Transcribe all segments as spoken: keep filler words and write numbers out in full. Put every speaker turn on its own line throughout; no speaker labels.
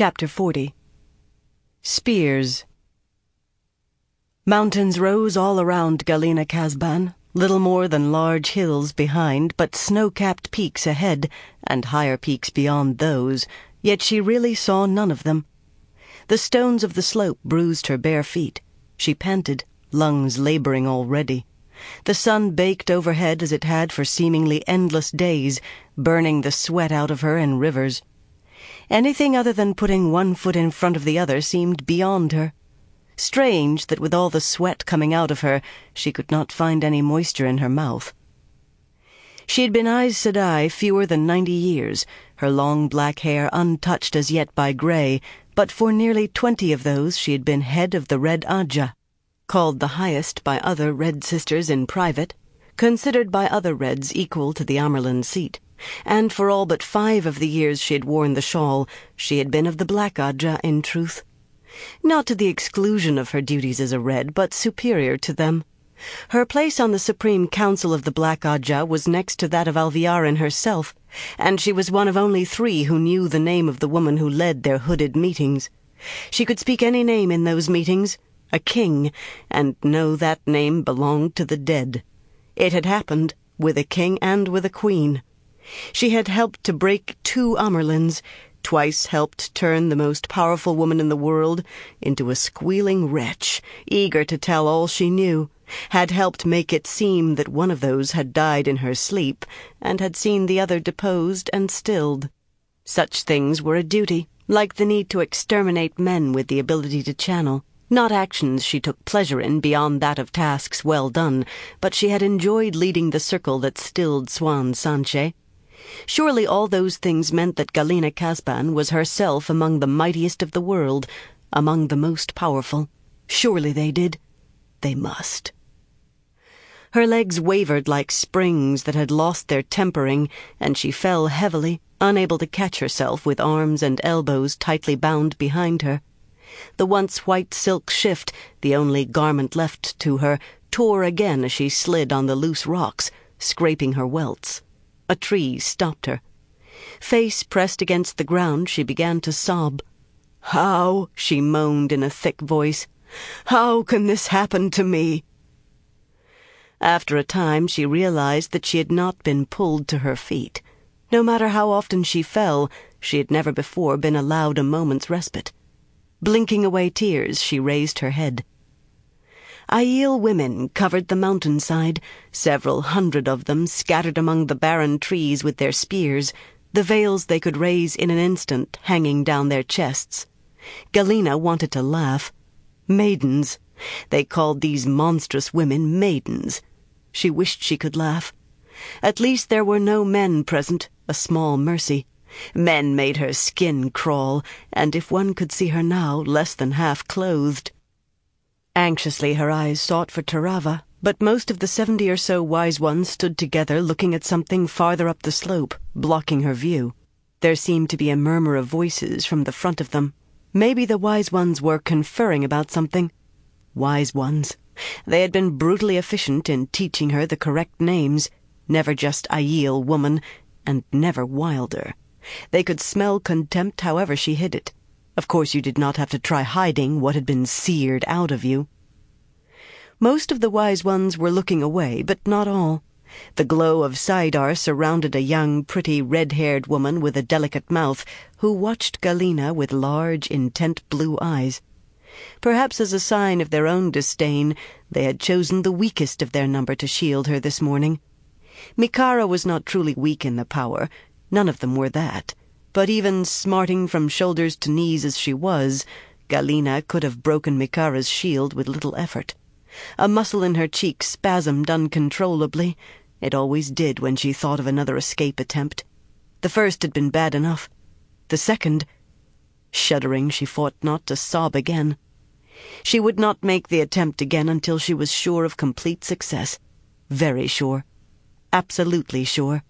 Chapter forty. Spears. Mountains rose all around Galina Kazban, little more than large hills behind, but snow-capped peaks ahead, and higher peaks beyond those, yet she really saw none of them. The stones of the slope bruised her bare feet. She panted, lungs laboring already. The sun baked overhead as it had for seemingly endless days, burning the sweat out of her in rivers. Anything other than putting one foot in front of the other seemed beyond her. Strange that with all the sweat coming out of her, she could not find any moisture in her mouth. She had been Aes Sedai fewer than ninety years, her long black hair untouched as yet by grey, but for nearly twenty of those she had been head of the Red Ajah, called the highest by other Red Sisters in private, considered by other Reds equal to the Amyrlin seat. And for all but five of the years she had worn the shawl, she had been of the Black Ajah in truth. Not to the exclusion of her duties as a Red, but superior to them. Her place on the Supreme Council of the Black Ajah was next to that of Alviarin herself, and she was one of only three who knew the name of the woman who led their hooded meetings. She could speak any name in those meetings, a king, and know that name belonged to the dead. It had happened, with a king and with a queen. She had helped to break two Amyrlins, twice helped turn the most powerful woman in the world into a squealing wretch, eager to tell all she knew, had helped make it seem that one of those had died in her sleep, and had seen the other deposed and stilled. Such things were a duty, like the need to exterminate men with the ability to channel. Not actions she took pleasure in beyond that of tasks well done, but she had enjoyed leading the circle that stilled Siuan Sanche. Surely all those things meant that Galina Kazban was herself among the mightiest of the world, among the most powerful. Surely they did. They must. Her legs wavered like springs that had lost their tempering, and she fell heavily, unable to catch herself with arms and elbows tightly bound behind her. The once white silk shift, the only garment left to her, tore again as she slid on the loose rocks, scraping her welts. A tree stopped her. Face pressed against the ground, she began to sob. "How?" she moaned in a thick voice. "How can this happen to me?" After a time she realized that she had not been pulled to her feet. No matter how often she fell, she had never before been allowed a moment's respite. Blinking away tears, she raised her head. Aiel women covered the mountainside, several hundred of them scattered among the barren trees with their spears, the veils they could raise in an instant hanging down their chests. Galina wanted to laugh. Maidens. They called these monstrous women maidens. She wished she could laugh. At least there were no men present, a small mercy. Men made her skin crawl, and if one could see her now, less than half clothed. Anxiously her eyes sought for Terava, but most of the seventy or so wise ones stood together looking at something farther up the slope, blocking her view. There seemed to be a murmur of voices from the front of them. Maybe the wise ones were conferring about something. Wise ones. They had been brutally efficient in teaching her the correct names, never just Aiel woman, and never wilder. They could smell contempt however she hid it. Of course you did not have to try hiding what had been seared out of you. Most of the wise ones were looking away, but not all. The glow of Saidar surrounded a young, pretty, red-haired woman with a delicate mouth, who watched Galina with large, intent blue eyes. Perhaps as a sign of their own disdain, they had chosen the weakest of their number to shield her this morning. Mikara was not truly weak in the power. None of them were that. But even smarting from shoulders to knees as she was, Galina could have broken Mikara's shield with little effort. A muscle in her cheek spasmed uncontrollably. It always did when she thought of another escape attempt. The first had been bad enough. The second... Shuddering, she fought not to sob again. She would not make the attempt again until she was sure of complete success. Very sure. Absolutely sure.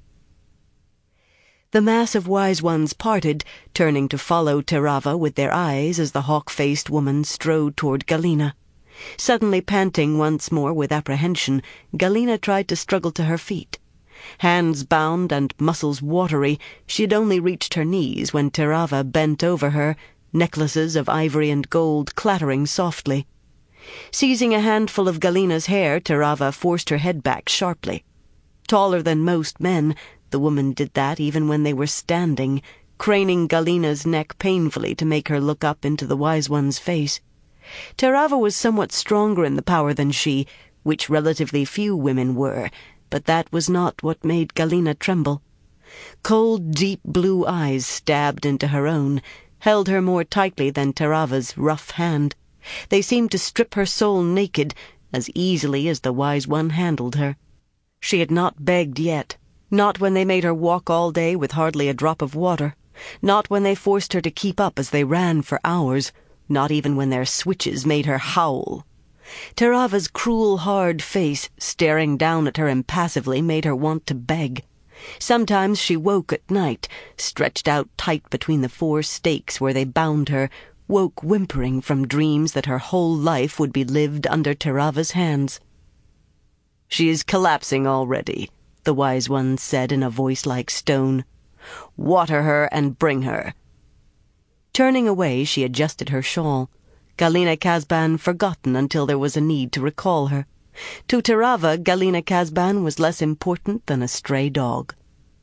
The mass of wise ones parted, turning to follow Terava with their eyes as the hawk-faced woman strode toward Galina. Suddenly panting once more with apprehension, Galina tried to struggle to her feet. Hands bound and muscles watery, she had only reached her knees when Terava bent over her, necklaces of ivory and gold clattering softly. Seizing a handful of Galina's hair, Terava forced her head back sharply. Taller than most men, the woman did that even when they were standing, craning Galina's neck painfully to make her look up into the Wise One's face. Terava was somewhat stronger in the power than she, which relatively few women were, but that was not what made Galina tremble. Cold, deep blue eyes stabbed into her own, held her more tightly than Terava's rough hand. They seemed to strip her soul naked, as easily as the Wise One handled her. She had not begged yet, not when they made her walk all day with hardly a drop of water, not when they forced her to keep up as they ran for hours, not even when their switches made her howl. Terava's cruel, hard face, staring down at her impassively, made her want to beg. Sometimes she woke at night, stretched out tight between the four stakes where they bound her, woke whimpering from dreams that her whole life would be lived under Terava's hands. "She is collapsing already," the Wise One said in a voice like stone. "Water her and bring her." Turning away, she adjusted her shawl. Galina Casban forgotten until there was a need to recall her. To Terava, Galina Casban was less important than a stray dog.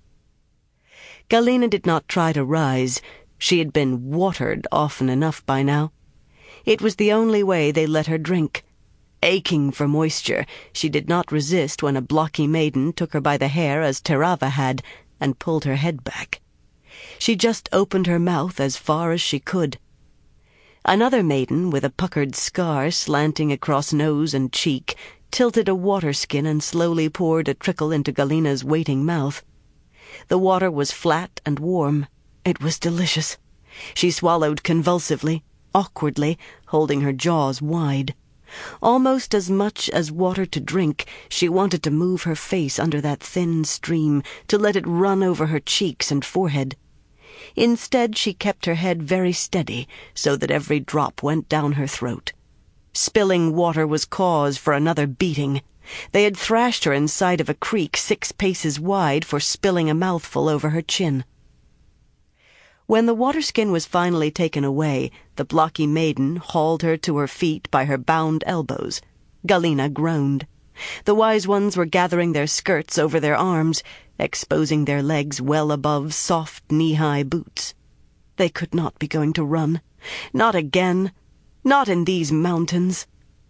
Galina did not try to rise. She had been watered often enough by now. It was the only way they let her drink. Aching for moisture, she did not resist when a blocky maiden took her by the hair as Terava had, and pulled her head back. She just opened her mouth as far as she could. Another maiden, with a puckered scar slanting across nose and cheek, tilted a water skin and slowly poured a trickle into Galina's waiting mouth. The water was flat and warm. It was delicious. She swallowed convulsively, awkwardly, holding her jaws wide. Almost as much as water to drink, she wanted to move her face under that thin stream, to let it run over her cheeks and forehead. Instead, she kept her head very steady, so that every drop went down her throat. Spilling water was cause for another beating. They had thrashed her inside of a creek six paces wide for spilling a mouthful over her chin. When the waterskin was finally taken away, the blocky maiden hauled her to her feet by her bound elbows. Galina groaned. The Wise Ones were gathering their skirts over their arms, exposing their legs well above soft knee-high boots. They could not be going to run. Not again. Not in these mountains.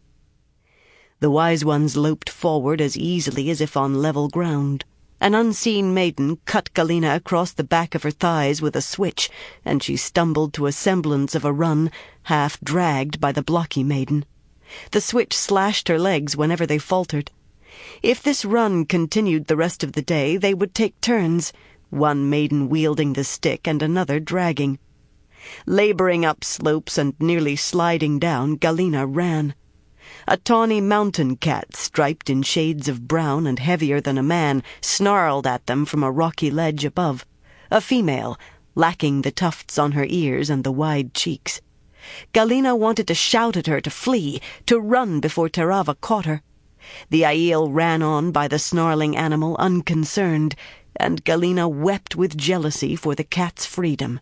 The Wise Ones loped forward as easily as if on level ground. An unseen maiden cut Galina across the back of her thighs with a switch, and she stumbled to a semblance of a run, half dragged by the blocky maiden. The switch slashed her legs whenever they faltered. If this run continued the rest of the day, they would take turns, one maiden wielding the stick and another dragging. Laboring up slopes and nearly sliding down, Galina ran. A tawny mountain cat, striped in shades of brown and heavier than a man, snarled at them from a rocky ledge above. A female, lacking the tufts on her ears and the wide cheeks. Galina wanted to shout at her to flee, to run before Terava caught her. The Aiel ran on by the snarling animal unconcerned, and Galina wept with jealousy for the cat's freedom.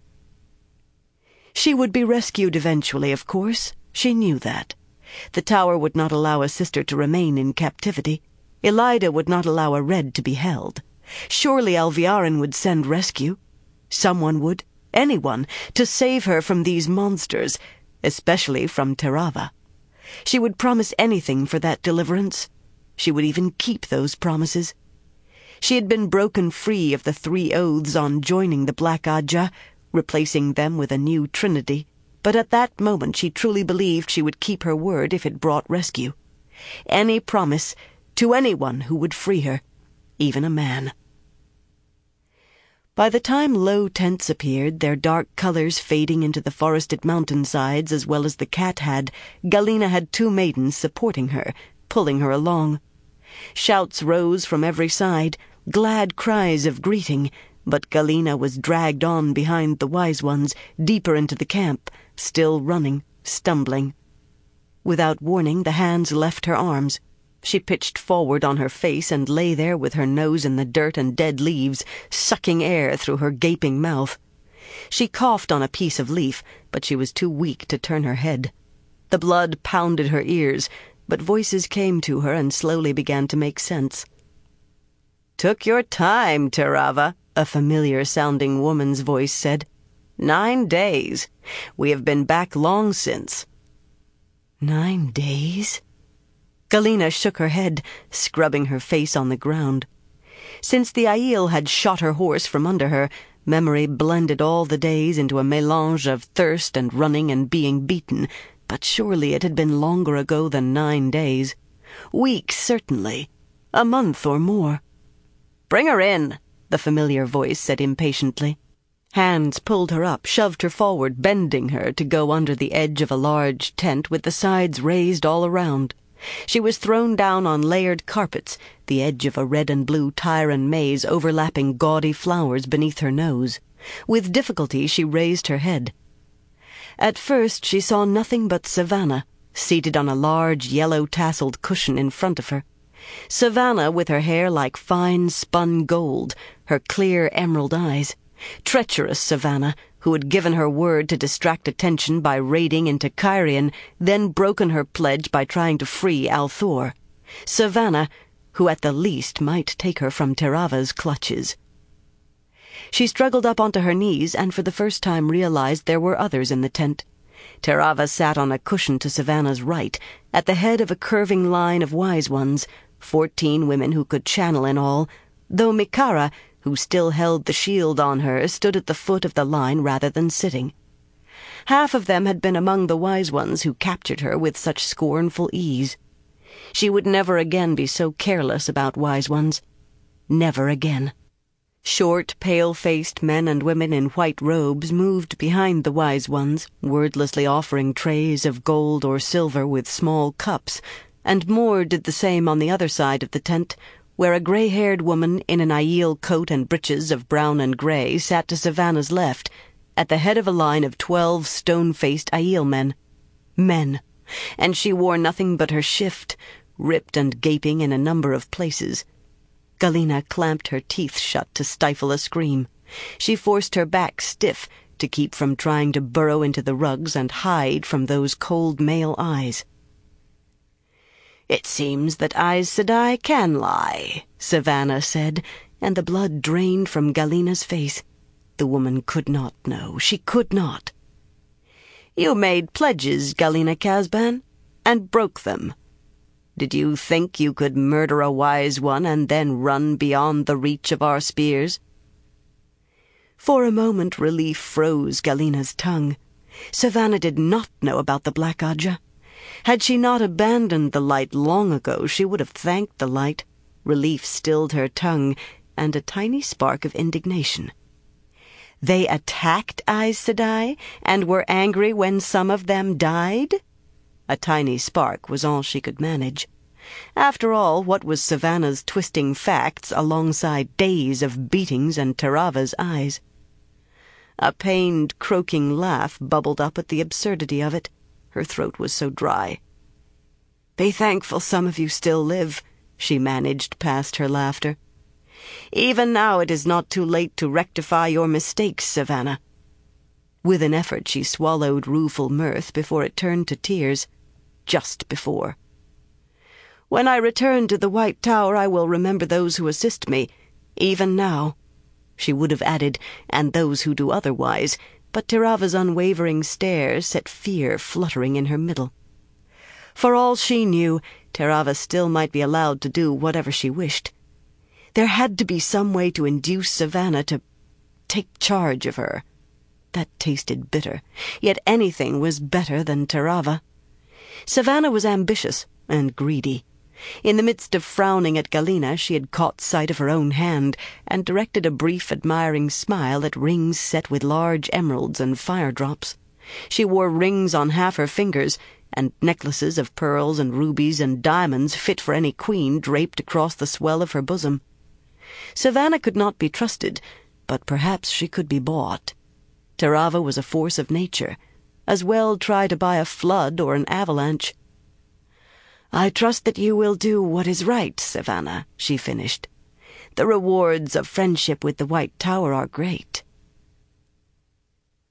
She would be rescued eventually, of course. She knew that. The tower would not allow a sister to remain in captivity. Elida would not allow a Red to be held. Surely Alviarin would send rescue. Someone would, anyone, to save her from these monsters, especially from Terava. She would promise anything for that deliverance. She would even keep those promises. She had been broken free of the three oaths on joining the Black Ajah, replacing them with a new trinity, but at that moment she truly believed she would keep her word if it brought rescue. Any promise, to anyone who would free her, even a man. By the time low tents appeared, their dark colors fading into the forested mountainsides as well as the cat had, Galina had two maidens supporting her, pulling her along. Shouts rose from every side, glad cries of greeting, but Galina was dragged on behind the Wise Ones, deeper into the camp, still running, stumbling. Without warning, the hands left her arms. She pitched forward on her face and lay there with her nose in the dirt and dead leaves, sucking air through her gaping mouth. She coughed on a piece of leaf, but she was too weak to turn her head. The blood pounded her ears, but voices came to her and slowly began to make sense. "Took your time, Terava," a familiar-sounding woman's voice said. "Nine days. We have been back long since." Nine days? Galena shook her head, scrubbing her face on the ground. Since the Aiel had shot her horse from under her, memory blended all the days into a mélange of thirst and running and being beaten, but surely it had been longer ago than nine days. Weeks, certainly. A month or more. "Bring her in," the familiar voice said impatiently. Hands pulled her up, shoved her forward, bending her to go under the edge of a large tent with the sides raised all around. She was thrown down on layered carpets, the edge of a red and blue Tyran maze overlapping gaudy flowers beneath her nose. With difficulty she raised her head. At first she saw nothing but Savannah, seated on a large yellow-tasseled cushion in front of her. Savannah with her hair like fine spun gold, her clear emerald eyes. Treacherous Savannah, who had given her word to distract attention by raiding into Cairhien, then broken her pledge by trying to free Althor. Savannah, who at the least might take her from Terava's clutches. She struggled up onto her knees and for the first time realized there were others in the tent. Terava sat on a cushion to Savannah's right, at the head of a curving line of wise ones, fourteen women who could channel in all, though Mikara, who still held the shield on her, stood at the foot of the line rather than sitting. Half of them had been among the wise ones who captured her with such scornful ease. She would never again be so careless about wise ones. Never again. Short, pale-faced men and women in white robes moved behind the wise ones, wordlessly offering trays of gold or silver with small cups, and more did the same on the other side of the tent, where a grey-haired woman in an Aiel coat and breeches of brown and grey sat to Savannah's left, at the head of a line of twelve stone-faced Aiel men. Men, and she wore nothing but her shift, ripped and gaping in a number of places. Galena clamped her teeth shut to stifle a scream. She forced her back stiff to keep from trying to burrow into the rugs and hide from those cold male eyes. "It seems that Aes Sedai can lie," Savannah said, and the blood drained from Galena's face. The woman could not know. She could not. "You made pledges, Galena Casban, and broke them. Did you think you could murder a wise one and then run beyond the reach of our spears?" For a moment relief froze Galena's tongue. Savannah did not know about the Black Ajah. Had she not abandoned the light long ago, she would have thanked the light. Relief stilled her tongue, and a tiny spark of indignation. They attacked Aes Sedai, and were angry when some of them died? A tiny spark was all she could manage. After all, what was Savannah's twisting facts alongside days of beatings and Terava's eyes? A pained, croaking laugh bubbled up at the absurdity of it. Her throat was so dry. "Be thankful some of you still live," she managed past her laughter. "Even now it is not too late to rectify your mistakes, Savannah." With an effort she swallowed rueful mirth before it turned to tears. Just before. "When I return to the White Tower I will remember those who assist me, even now," she would have added, "and those who do otherwise," but Terava's unwavering stare set fear fluttering in her middle. For all she knew, Terava still might be allowed to do whatever she wished. There had to be some way to induce Savannah to take charge of her. That tasted bitter, yet anything was better than Terava. Savannah was ambitious and greedy. In the midst of frowning at Galena, she had caught sight of her own hand, and directed a brief admiring smile at rings set with large emeralds and fire-drops. She wore rings on half her fingers, and necklaces of pearls and rubies and diamonds fit for any queen draped across the swell of her bosom. Savannah could not be trusted, but perhaps she could be bought. Terava was a force of nature. As well try to buy a flood or an avalanche. "I trust that you will do what is right, Savannah," she finished. "The rewards of friendship with the White Tower are great."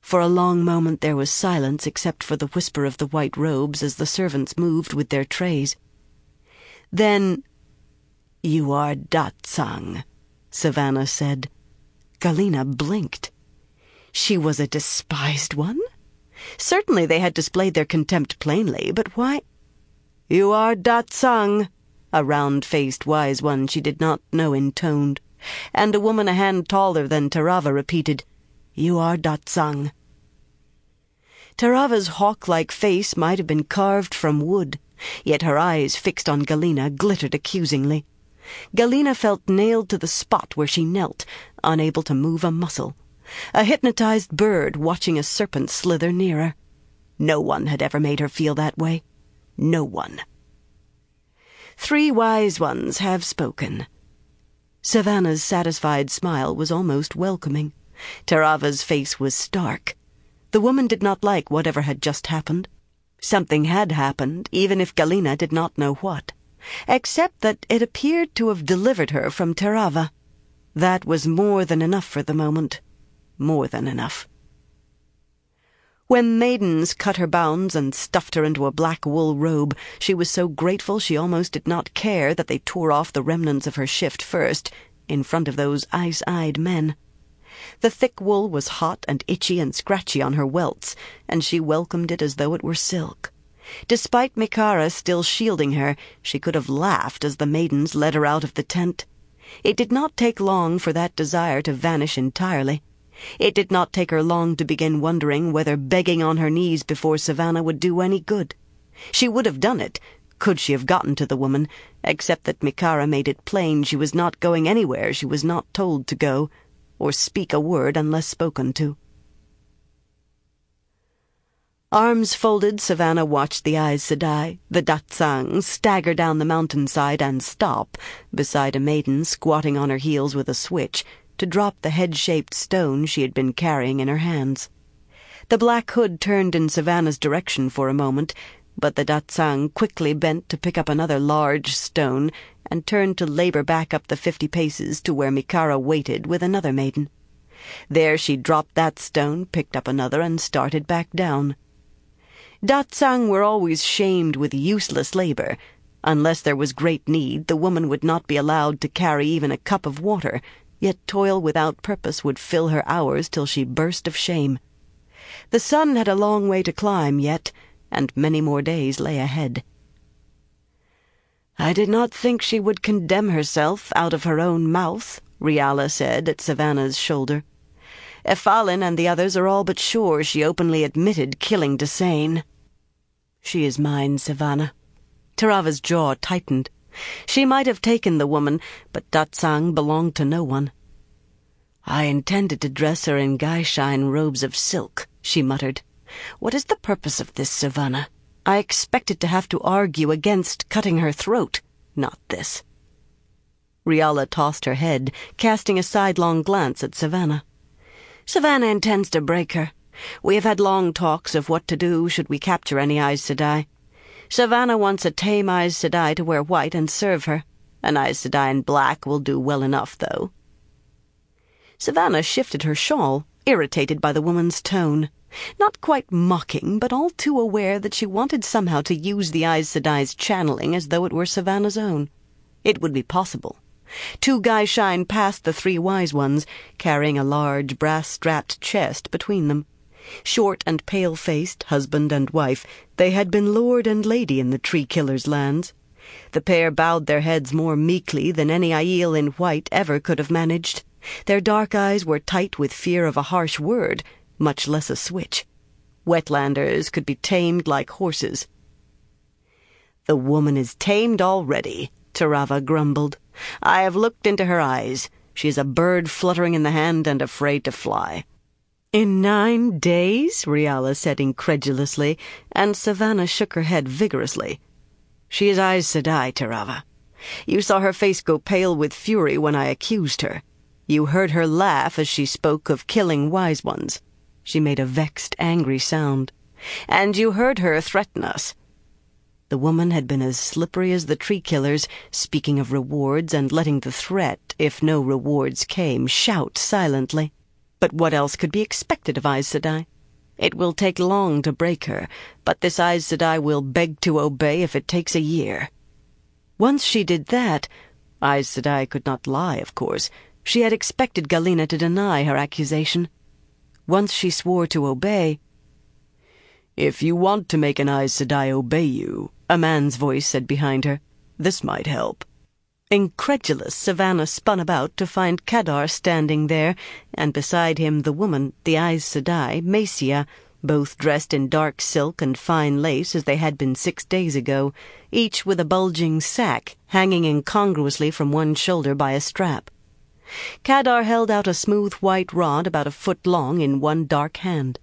For a long moment there was silence except for the whisper of the white robes as the servants moved with their trays. Then, "You are Datsang," Savannah said. Galena blinked. She was a despised one? Certainly they had displayed their contempt plainly, but why? "You are Datsang," a round-faced wise one she did not know intoned, and a woman a hand taller than Tarava repeated, "You are Datsang." Tarava's hawk-like face might have been carved from wood, yet her eyes fixed on Galena glittered accusingly. Galena felt nailed to the spot where she knelt, unable to move a muscle. A hypnotized bird watching a serpent slither nearer. No one had ever made her feel that way. No one. Three wise ones have spoken. Savannah's satisfied smile was almost welcoming. Tarava's face was stark. The woman did not like whatever had just happened. Something had happened, even if Galena did not know what, except that it appeared to have delivered her from Tarava. That was more than enough for the moment. More than enough. When maidens cut her bounds and stuffed her into a black wool robe, she was so grateful she almost did not care that they tore off the remnants of her shift first, in front of those ice-eyed men. The thick wool was hot and itchy and scratchy on her welts, and she welcomed it as though it were silk. Despite Mikara still shielding her, she could have laughed as the maidens led her out of the tent. It did not take long for that desire to vanish entirely. It did not take her long to begin wondering whether begging on her knees before Savannah would do any good. She would have done it, could she have gotten to the woman, except that Mikara made it plain she was not going anywhere she was not told to go, or speak a word unless spoken to. Arms folded, Savannah watched the Aes Sedai, the Datsang, stagger down the mountainside and stop, beside a maiden squatting on her heels with a switch, to drop the head-shaped stone she had been carrying in her hands. The black hood turned in Savannah's direction for a moment, but the Datsang quickly bent to pick up another large stone and turned to labor back up the fifty paces to where Mikara waited with another maiden. There she dropped that stone, picked up another, and started back down. Datsang were always shamed with useless labor. Unless there was great need, the woman would not be allowed to carry even a cup of water, yet toil without purpose would fill her hours till she burst of shame. The sun had a long way to climb yet, and many more days lay ahead. "I did not think she would condemn herself out of her own mouth," Riala said at Savannah's shoulder. "Effalin and the others are all but sure she openly admitted killing Desane." "She is mine, Savannah." Tarava's jaw tightened. She might have taken the woman, but Datsang belonged to no one. "I intended to dress her in Gaishine robes of silk," she muttered. "What is the purpose of this, Savannah? I expected to have to argue against cutting her throat, not this." Riala tossed her head, casting a sidelong glance at Savannah. "Savannah intends to break her. We have had long talks of what to do should we capture any Aes Sedai. Savannah wants a tame Aes Sedai to wear white and serve her. An Aes Sedai in black will do well enough, though." Savannah shifted her shawl, irritated by the woman's tone. Not quite mocking, but all too aware that she wanted somehow to use the Aes Sedai's channeling as though it were Savannah's own. It would be possible. Two Gaishine passed the three wise ones, carrying a large brass-strapped chest between them. Short and pale-faced, husband and wife, they had been lord and lady in the tree-killer's lands. The pair bowed their heads more meekly than any Aiel in white ever could have managed. Their dark eyes were tight with fear of a harsh word, much less a switch. Wetlanders could be tamed like horses. "The woman is tamed already," Tarava grumbled. "I have looked into her eyes. She is a bird fluttering in the hand and afraid to fly." "In nine days?" Riala said incredulously, and Savannah shook her head vigorously. "She is Aes Sedai, Tarava. You saw her face go pale with fury when I accused her. You heard her laugh as she spoke of killing wise ones." She made a vexed, angry sound. "And you heard her threaten us." The woman had been as slippery as the tree-killers, speaking of rewards and letting the threat, if no rewards came, shout silently. But what else could be expected of Aes Sedai? It will take long to break her, but this Aes Sedai will beg to obey if it takes a year. Once she did that, Aes Sedai could not lie, of course. She had expected Galena to deny her accusation. Once she swore to obey... "If you want to make an Aes Sedai obey you," a man's voice said behind her, "this might help." Incredulous, Savannah spun about to find Kadar standing there, and beside him the woman, the Aes Sedai, Macia, both dressed in dark silk and fine lace as they had been six days ago, each with a bulging sack hanging incongruously from one shoulder by a strap. Kadar held out a smooth white rod about a foot long in one dark hand.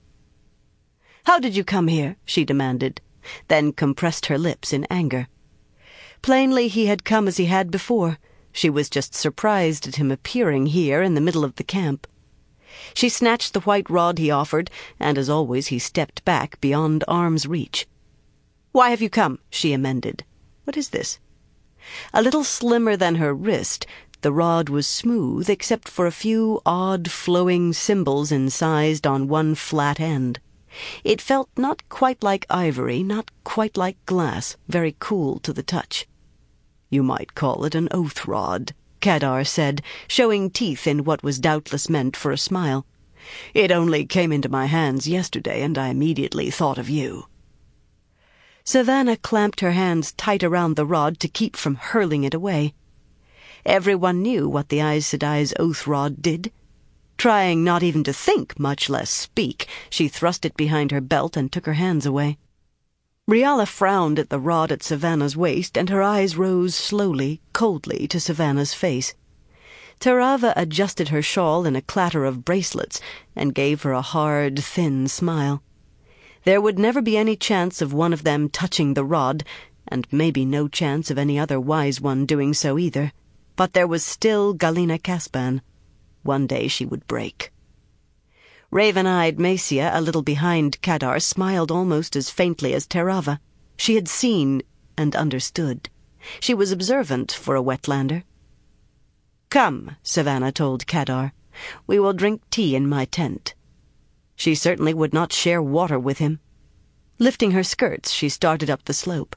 "How did you come here?" she demanded, then compressed her lips in anger. Plainly he had come as he had before. She was just surprised at him appearing here in the middle of the camp. She snatched the white rod he offered, and as always he stepped back beyond arm's reach. "Why have you come?" she amended. "What is this?" A little slimmer than her wrist, the rod was smooth except for a few odd flowing symbols incised on one flat end. It felt not quite like ivory, not quite like glass, very cool to the touch. "You might call it an oath rod," Kadar said, showing teeth in what was doubtless meant for a smile. "It only came into my hands yesterday, and I immediately thought of you." Savannah clamped her hands tight around the rod to keep from hurling it away. Everyone knew what the Aes Sedai's oath rod did. Trying not even to think, much less speak, she thrust it behind her belt and took her hands away. Rhialla frowned at the rod at Savannah's waist, and her eyes rose slowly, coldly, to Savannah's face. Terava adjusted her shawl in a clatter of bracelets and gave her a hard, thin smile. There would never be any chance of one of them touching the rod, and maybe no chance of any other wise one doing so either. But there was still Galena Casban. One day she would break. Raven-eyed Macia, a little behind Kadar, smiled almost as faintly as Terava. She had seen and understood. She was observant for a wetlander. "Come," Savannah told Kadar. "We will drink tea in my tent." She certainly would not share water with him. Lifting her skirts, she started up the slope.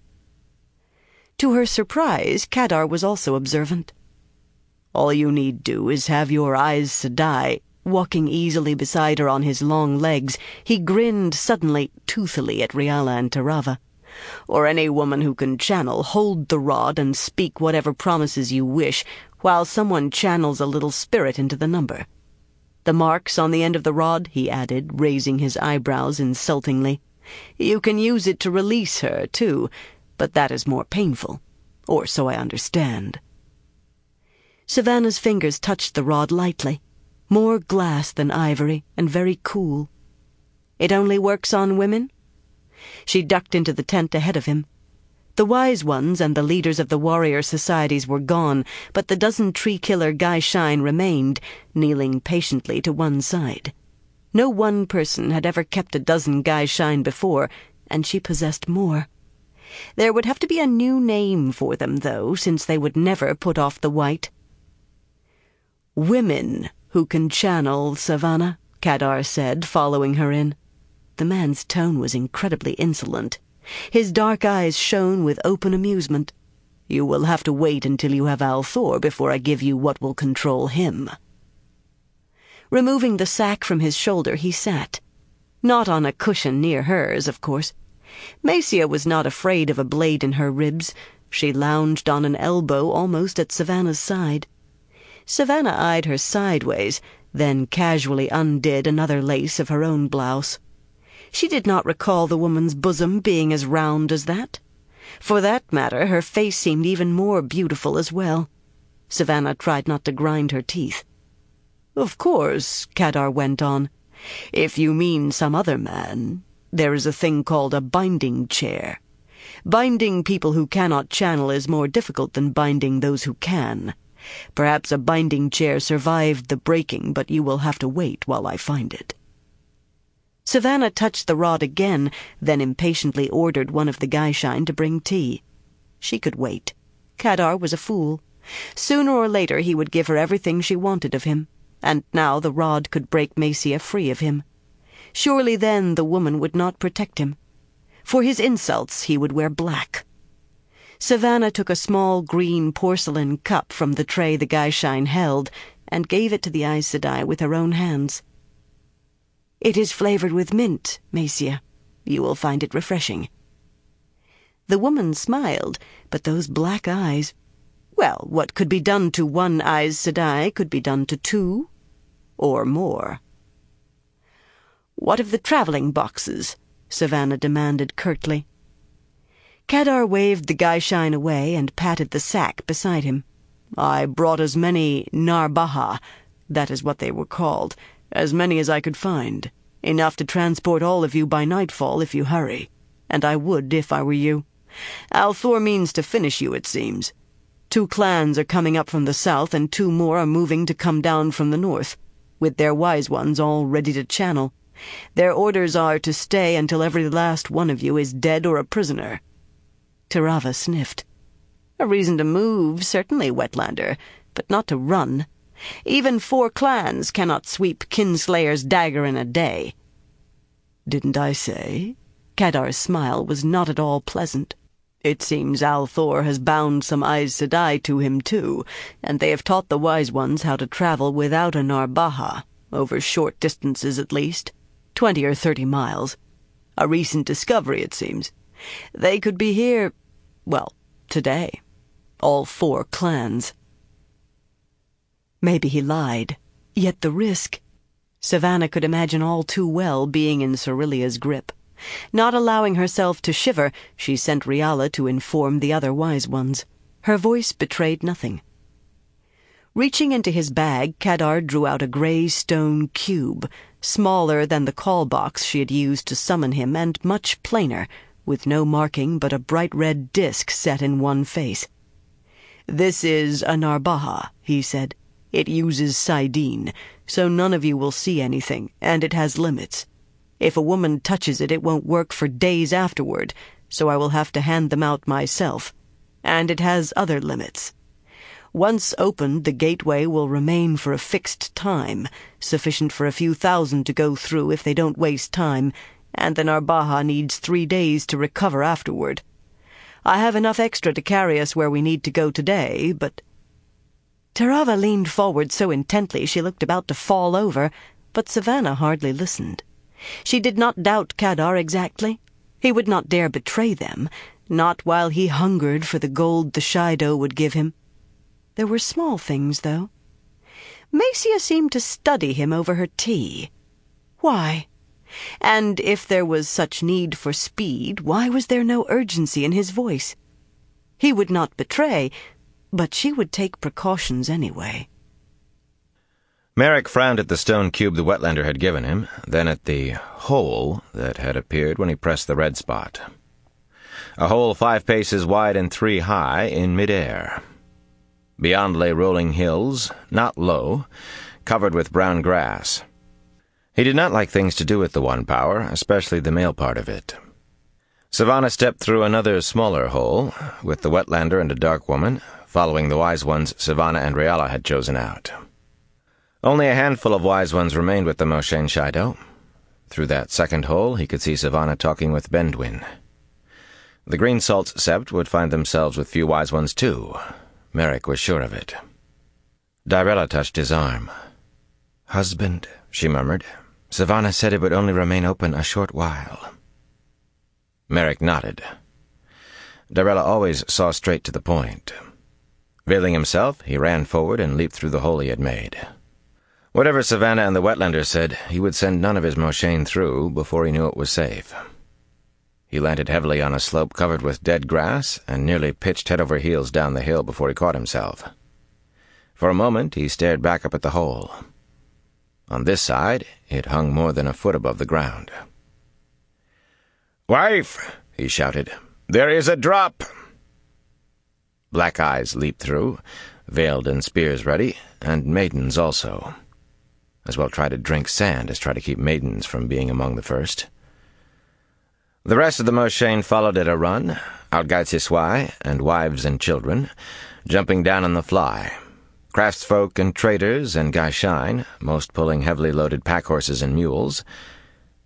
To her surprise, Kadar was also observant. "All you need do is have your Aes Sedai." Walking easily beside her on his long legs, he grinned suddenly, toothily at Rhialla and Terava. "Or any woman who can channel, hold the rod and speak whatever promises you wish, while someone channels a little spirit into the number. The marks on the end of the rod," he added, raising his eyebrows insultingly. "You can use it to release her, too, but that is more painful. Or so I understand." Savannah's fingers touched the rod lightly. More glass than ivory, and very cool. "It only works on women?" She ducked into the tent ahead of him. The wise ones and the leaders of the warrior societies were gone, but the dozen tree-killer Gaishain remained, kneeling patiently to one side. No one person had ever kept a dozen Gaishain before, and she possessed more. There would have to be a new name for them, though, since they would never put off the white. "Women who can channel, Savannah," Kadar said, following her in. The man's tone was incredibly insolent. His dark eyes shone with open amusement. "You will have to wait until you have al'Thor before I give you what will control him." Removing the sack from his shoulder, he sat. Not on a cushion near hers, of course. Macia was not afraid of a blade in her ribs. She lounged on an elbow almost at Savannah's side. Savannah eyed her sideways, then casually undid another lace of her own blouse. She did not recall the woman's bosom being as round as that. For that matter, her face seemed even more beautiful as well. Savannah tried not to grind her teeth. "Of course," Kadar went on, "if you mean some other man, there is a thing called a binding chair. Binding people who cannot channel is more difficult than binding those who can. Perhaps a binding chair survived the breaking, but you will have to wait while I find it." Savannah touched the rod again, then impatiently ordered one of the Gaishain to bring tea. She could wait. Kadar was a fool. Sooner or later he would give her everything she wanted of him, and now the rod could break Macia free of him. Surely then the woman would not protect him. For his insults he would wear black. Savannah took a small green porcelain cup from the tray the Geishine held and gave it to the Aes Sedai with her own hands. "It is flavored with mint, Macia. You will find it refreshing." The woman smiled, but those black eyes... Well, what could be done to one Aes Sedai could be done to two, or more. "What of the traveling boxes?" Savannah demanded curtly. Kadar waved the Geishine away and patted the sack beside him. "I brought as many Narbaha, that is what they were called, as many as I could find, enough to transport all of you by nightfall if you hurry, and I would if I were you. al'Thor means to finish you, it seems. Two clans are coming up from the south, and two more are moving to come down from the north, with their wise ones all ready to channel. Their orders are to stay until every last one of you is dead or a prisoner." Tirava sniffed. "A reason to move, certainly, Wetlander, but not to run. Even four clans cannot sweep Kinslayer's dagger in a day." "Didn't I say?" Kadar's smile was not at all pleasant. "It seems al'Thor has bound some Aes Sedai to him too, and they have taught the wise ones how to travel without a Narbaha, over short distances at least, twenty or thirty miles. A recent discovery, it seems. They could be here, well, today. All four clans." Maybe he lied. Yet the risk... Savannah could imagine all too well being in Cerilia's grip. Not allowing herself to shiver, she sent Riala to inform the other wise ones. Her voice betrayed nothing. Reaching into his bag, Kadar drew out a grey stone cube, smaller than the call box she had used to summon him and much plainer, with no marking but a bright red disk set in one face. "This is a Narbaha," he said. "It uses Saidin, so none of you will see anything, and it has limits. If a woman touches it, it won't work for days afterward, so I will have to hand them out myself. And it has other limits. Once opened, the gateway will remain for a fixed time, sufficient for a few thousand to go through if they don't waste time, and the Narbaha needs three days to recover afterward. I have enough extra to carry us where we need to go today, but—" Tirava leaned forward so intently she looked about to fall over, but Savannah hardly listened. She did not doubt Kadar exactly. He would not dare betray them, not while he hungered for the gold the Shaido would give him. There were small things, though. Macia seemed to study him over her tea. Why? And if there was such need for speed, why was there no urgency in his voice? He would not betray, but she would take precautions anyway.
Merrick frowned at the stone cube the Wetlander had given him, then at the hole that had appeared when he pressed the red spot. A hole five paces wide and three high in mid-air. Beyond lay rolling hills, not low, covered with brown grass. He did not like things to do with the One Power, especially the male part of it. Savannah stepped through another smaller hole, with the Wetlander and a dark woman, following the wise ones Savannah and Riala had chosen out. Only a handful of wise ones remained with the Moshaen Shaido. Through that second hole he could see Savannah talking with Bendwin. The Green Salt's Sept would find themselves with few wise ones too. Merrick was sure of it. Dyrella touched his arm. "Husband," she murmured, "Savannah said it would only remain open a short while." Merrick nodded. Dyrella always saw straight to the point. Veiling himself, he ran forward and leaped through the hole he had made. Whatever Savannah and the Wetlander said, he would send none of his Moshaen through before he knew it was safe. He landed heavily on a slope covered with dead grass and nearly pitched head over heels down the hill before he caught himself. For a moment he stared back up at the hole. On this side, it hung more than a foot above the ground. "Wife!" he shouted. "There is a drop!" Black eyes leaped through, veiled and spears ready, and maidens also. As well try to drink sand as try to keep maidens from being among the first. The rest of the Moshaen followed at a run, Algaitsiswai and wives and children, jumping down on the fly. Craftsfolk and traders and Geishine, most pulling heavily loaded pack horses and mules.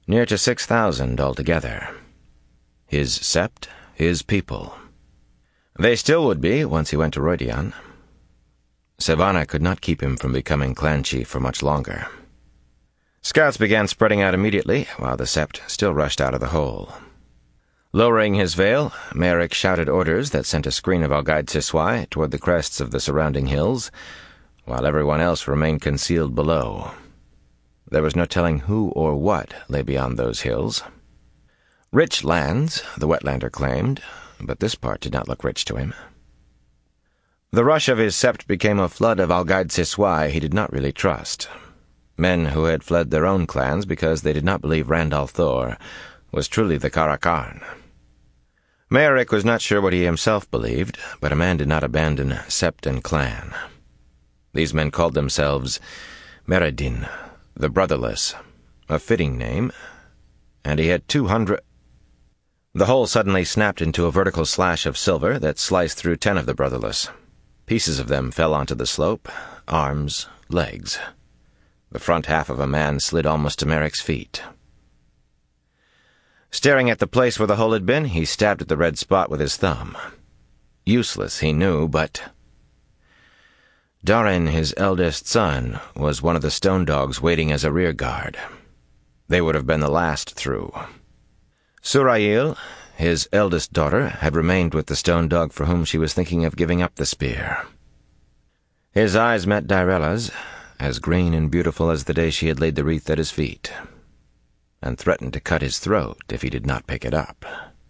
Near to six thousand altogether. His sept, his people. They still would be once he went to Rhuidean. Sevanna could not keep him from becoming clan chief for much longer. Scouts began spreading out immediately, while the sept still rushed out of the hole. Lowering his veil, Merrick shouted orders that sent a screen of Algaid Siswai toward the crests of the surrounding hills, while everyone else remained concealed below. There was no telling who or what lay beyond those hills. Rich lands, the Wetlander claimed, but this part did not look rich to him. The rush of his sept became a flood of Algaid Siswai he did not really trust. Men who had fled their own clans because they did not believe Randall Thor was truly the Karakarn. Merrick was not sure what he himself believed, but a man did not abandon sept and clan. These men called themselves Meredin, the Brotherless, a fitting name, and he had two hundred... The hole suddenly snapped into a vertical slash of silver that sliced through ten of the Brotherless. Pieces of them fell onto the slope, arms, legs. The front half of a man slid almost to Merrick's feet. Staring at the place where the hole had been, he stabbed at the red spot with his thumb. Useless, he knew, but... Darin, his eldest son, was one of the stone dogs waiting as a rear guard. They would have been the last through. Surail, his eldest daughter, had remained with the stone dog for whom she was thinking of giving up the spear. His eyes met Dyrella's, as green and beautiful as the day she had laid the wreath at his feet, and threatened to cut his throat if he did not pick it up.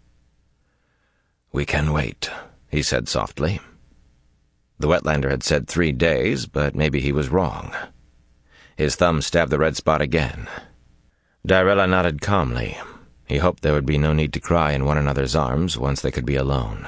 "We can wait," he said softly. The Wetlander had said three days, but maybe he was wrong. His thumb stabbed the red spot again. Dyrella nodded calmly. He hoped there would be no need to cry in one another's arms once they could be alone.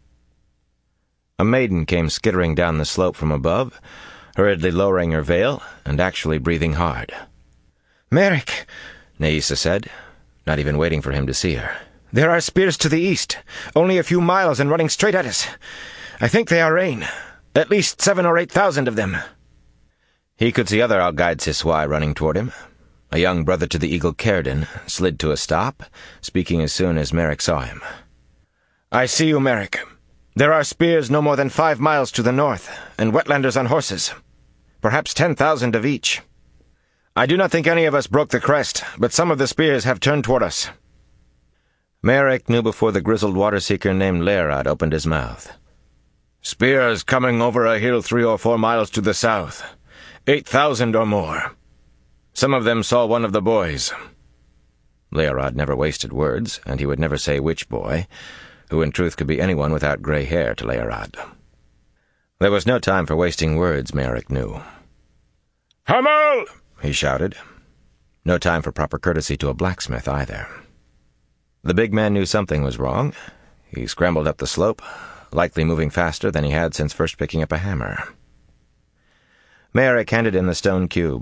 A maiden came skittering down the slope from above, hurriedly lowering her veil and actually breathing hard.
"Merrick,"
Naisa said, not even waiting for him to see her.
"There are spears to the east, only a few miles and running straight at us. I think they are Rain. At least seven or eight thousand of them."
He could see other Algaid Siswai running toward him. A young brother to the eagle Cerdin slid to a stop, speaking as soon as Merrick saw him.
"I see you, Merrick. There are spears no more than five miles to the north, and Wetlanders on horses. Perhaps ten thousand of each. I do not think any of us broke the crest, but some of the spears have turned toward us."
Merrick knew before the grizzled water-seeker named Leirad opened his mouth.
"Spears coming over a hill three or four miles to the south. Eight thousand or more. Some of them saw one of the boys."
Leirad never wasted words, and he would never say which boy, who in truth could be anyone without gray hair to Leirad. There was no time for wasting words, Merrick knew.
"Hamel!"
he shouted. No time for proper courtesy to a blacksmith either. The big man knew something was wrong. He scrambled up the slope, likely moving faster than he had since first picking up a hammer. Merrick handed him the stone cube.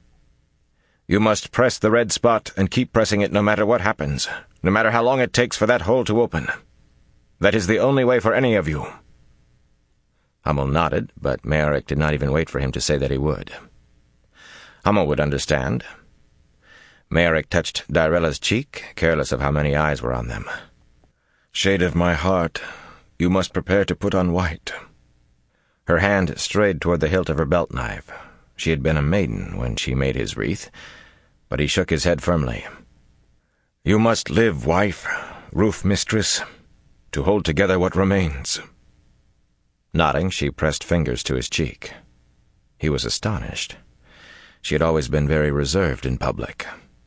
"You must press the red spot and keep pressing it no matter what happens, no matter how long it takes for that hole to open. That is the only way for any of you."
Hummel nodded, but Merrick did not even wait for him to say that he would. Hummel would understand. Merrick touched Dyrella's cheek, careless of how many eyes were on them.
"Shade of my heart, you must prepare to put on white."
Her hand strayed toward the hilt of her belt knife. She had been a maiden when she made his wreath, but he shook his head firmly.
"You must live, wife, roof mistress, to hold together what remains."
Nodding, she pressed fingers to his cheek. He was astonished. She had always been very reserved in public.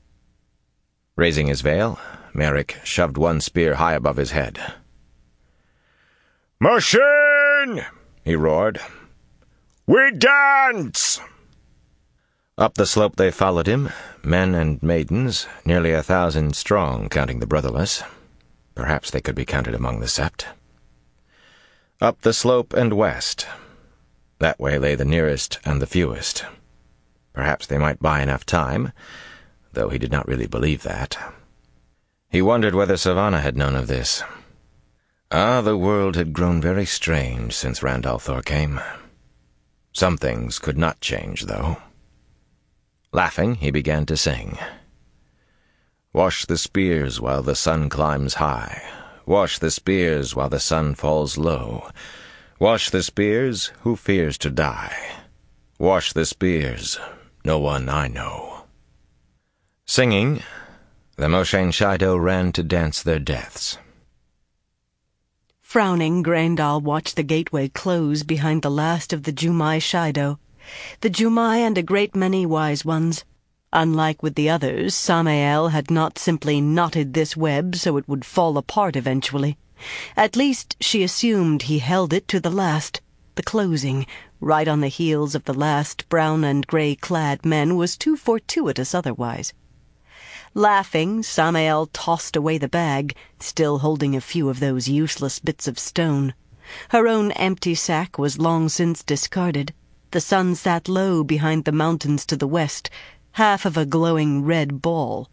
Raising his veil, Merrick shoved one spear high above his head.
"Machine!" he roared. "We dance!"
Up the slope they followed him, men and maidens, nearly a thousand strong, counting the brotherless. Perhaps they could be counted among the sept. Up the slope and west. That way lay the nearest and the fewest. Perhaps they might buy enough time, though he did not really believe that. He wondered whether Sevanna had known of this. Ah, the world had grown very strange since Randall Thor came. Some things could not change, though. Laughing, he began to sing. Wash the spears while the sun climbs high. Wash the spears while the sun falls low. Wash the spears, who fears to die? Wash the spears, no one I know. Singing, the Moshain Shaido ran to dance their deaths.
Frowning, Grendel watched the gateway close behind the last of the Jumai Shaido. The Jumai and a great many wise ones. Unlike with the others, Samael had not simply knotted this web so it would fall apart eventually. At least she assumed he held it to the last. The closing, right on the heels of the last brown and grey-clad men, was too fortuitous otherwise. Laughing, Samael tossed away the bag, still holding a few of those useless bits of stone. Her own empty sack was long since discarded. The sun sat low behind the mountains to the west, half of a glowing red ball.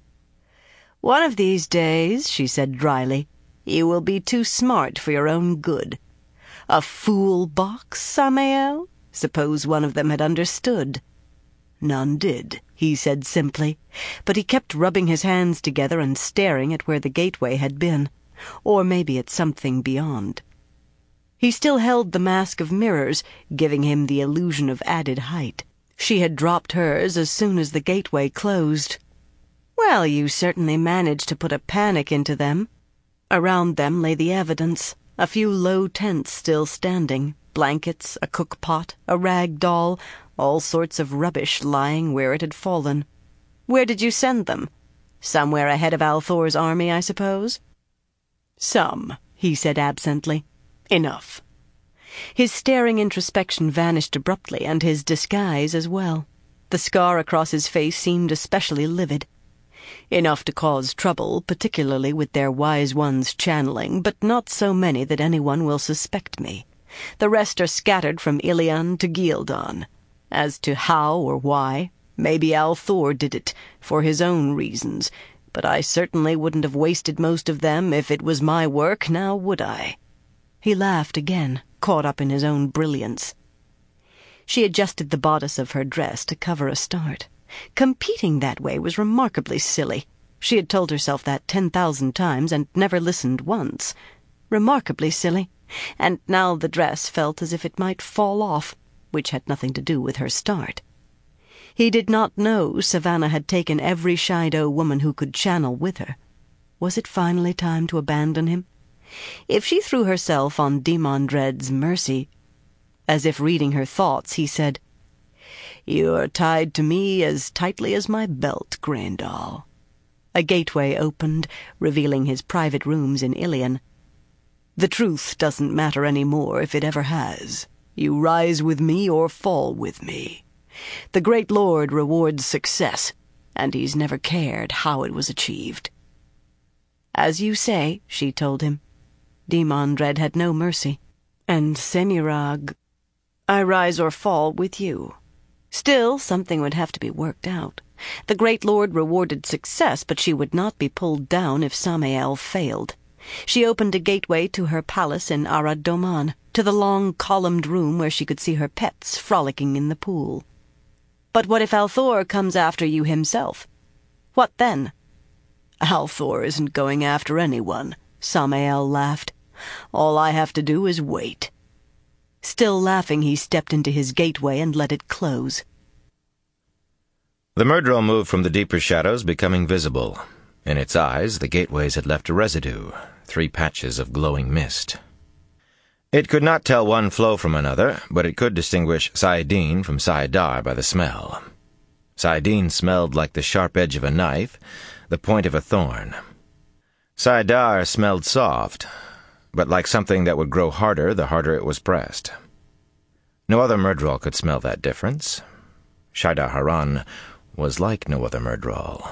"One of these days," she said dryly, "you will be too smart for your own good. A fool box, Samael? Suppose one of them had understood." "None did," he said simply, but he kept rubbing his hands together and staring at where the gateway had been, or maybe at something beyond. He still held the mask of mirrors, giving him the illusion of added height. She had dropped hers as soon as the gateway closed. "Well, you certainly managed to put a panic into them." Around them lay the evidence, a few low tents still standing, blankets, a cook-pot, a rag doll, all sorts of rubbish lying where it had fallen. "Where did you send them? Somewhere ahead of Althor's army, I suppose?" "Some," he said absently. "Enough." His staring introspection vanished abruptly, and his disguise as well. The scar across his face seemed especially livid. "Enough to cause trouble, particularly with their wise ones channeling, but not so many that anyone will suspect me. The rest are scattered from Ilion to Ghealdan. As to how or why, maybe Althor did it, for his own reasons, but I certainly wouldn't have wasted most of them if it was my work, now would I?" He laughed again, caught up in his own brilliance. She adjusted the bodice of her dress to cover a start. Competing that way was remarkably silly. She had told herself that ten thousand times and never listened once. Remarkably silly. And now the dress felt as if it might fall off, which had nothing to do with her start. He did not know Savannah had taken every Shaido woman who could channel with her. Was it finally time to abandon him? If she threw herself on Demandred's mercy... As if reading her thoughts, he said, "You are tied to me as tightly as my belt, Grendel." A gateway opened, revealing his private rooms in Ilion. "The truth doesn't matter any more if it ever has. You rise with me or fall with me. The great Lord rewards success, and he's never cared how it was achieved." "As you say," she told him. Demandred had no mercy. "And Semirhage, I rise or fall with you. Still, something would have to be worked out. The great Lord rewarded success, but she would not be pulled down if Samael failed." She opened a gateway to her palace in Arad Doman, to the long columned room where she could see her pets frolicking in the pool. "But what if Althor comes after you himself? What then?" "Althor isn't going after anyone," Samael laughed. "All I have to do is wait." Still laughing, he stepped into his gateway and let it close.
The Myrddraal moved from the deeper shadows, becoming visible. In its eyes, the gateways had left a residue, three patches of glowing mist. It could not tell one flow from another, but it could distinguish saidin from saidar by the smell. Saidin smelled like the sharp edge of a knife, the point of a thorn. Saidar smelled soft, but like something that would grow harder the harder it was pressed. No other Myrddraal could smell that difference. Shaidah Haran was like no other Myrddraal.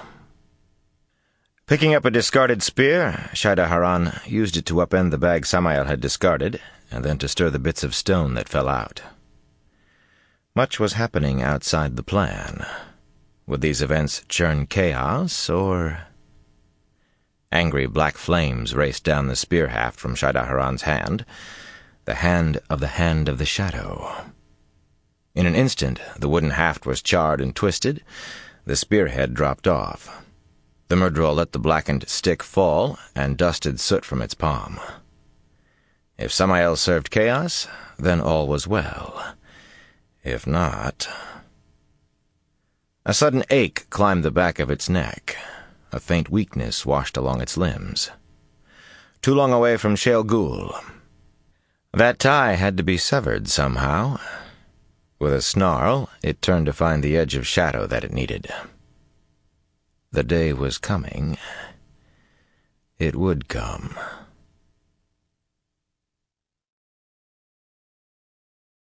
Picking up a discarded spear, Shaidah Haran used it to upend the bag Samael had discarded, and then to stir the bits of stone that fell out. Much was happening outside the plan. Would these events churn chaos, or... Angry black flames raced down the spear haft from Shaidah Haran's hand, the hand of the Hand of the Shadow. In an instant, the wooden haft was charred and twisted, the spearhead dropped off. The Myrddraal let the blackened stick fall and dusted soot from its palm. If Samael served chaos, then all was well. If not... A sudden ache climbed the back of its neck. A faint weakness washed along its limbs. Too long away from Shale Ghul. That tie had to be severed somehow. With a snarl, it turned to find the edge of shadow that it needed. The day was coming. It would come.